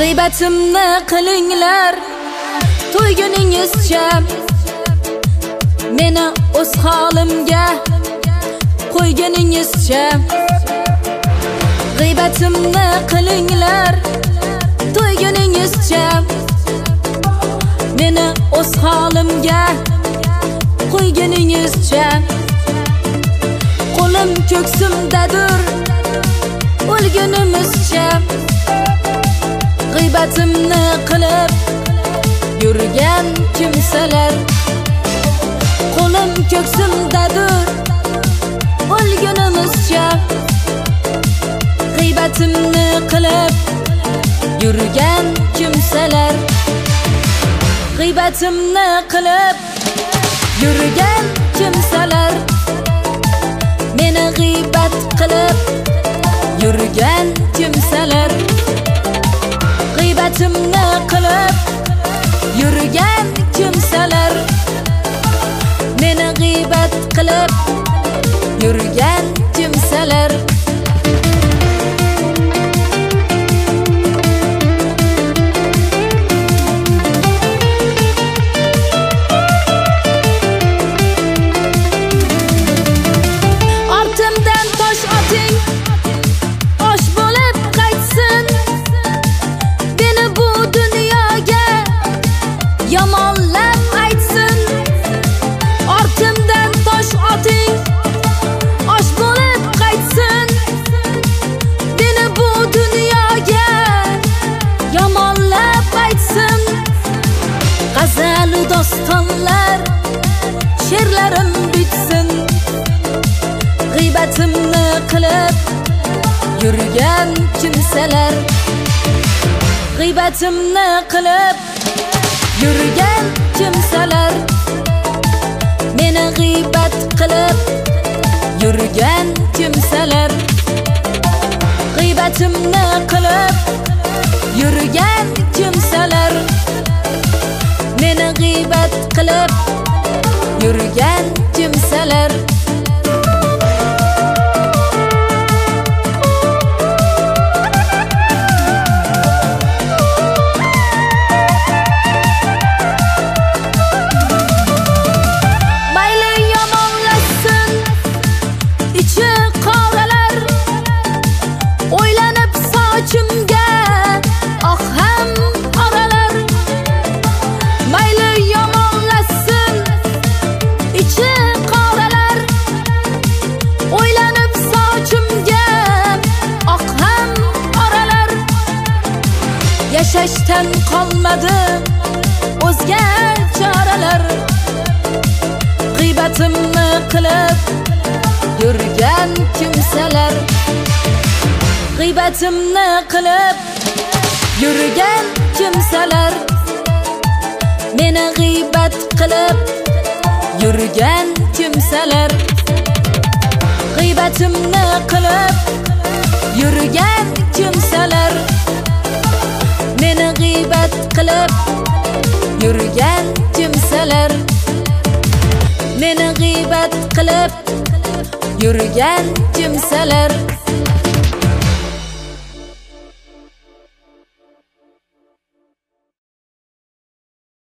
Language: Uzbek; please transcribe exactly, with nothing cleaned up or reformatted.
G'iybatimni qilinglar to'yguningizcha, meni o'z holimga qo'yguningizcha. G'iybatimni qilinglar to'yguningizcha, meni o'z holimga qo'yguningizcha. Qo'lim ko'ksimdadir o'lgunimizcha, g'iybatimni qilib yurgan kimsalar. Qo'lim ko'ksimdadir o'lgunimizcha, g'iybatimni qilib yurgan kimsalar. G'iybatimni qilib yurgan kimsalar, meni g'iybat qilib yurgan kimsalar. G'iybatimni qilib yurgan kimsalar, meni g'iybat qilib yurgan kimsalar. Ortimdan tosh oting, osh bo'lib qaytsin, meni bu dunyoga yomonlab aytsin. Ortimdan tosh oting, osh bo'lib qaytsin, meni bu dunyoga yomonlab aytsin. G'azal dostonlar, she'rlarim bitsin, g'iybatimni qilib yurgan kimsalar. G'iybatimni qilib yurgan kimsalar, meni g'iybat qilib yurgan kimsalar. G'iybatimni qilib yurgan kimsalar, meni g'iybat qilib yurgan kimsalar. Yashashdan qolmadi o'zga choralar, g'iybatimni qilib yurgan kimsalar. G'iybatimni qilib yurgan kimsalar, meni g'iybat qilib yurgan kimsalar. G'iybatimni qilib yurgan kimsalar, meni g'iybat qilib yurgan kimsalar. Meni g'iybat qilib yurgan kimsalar.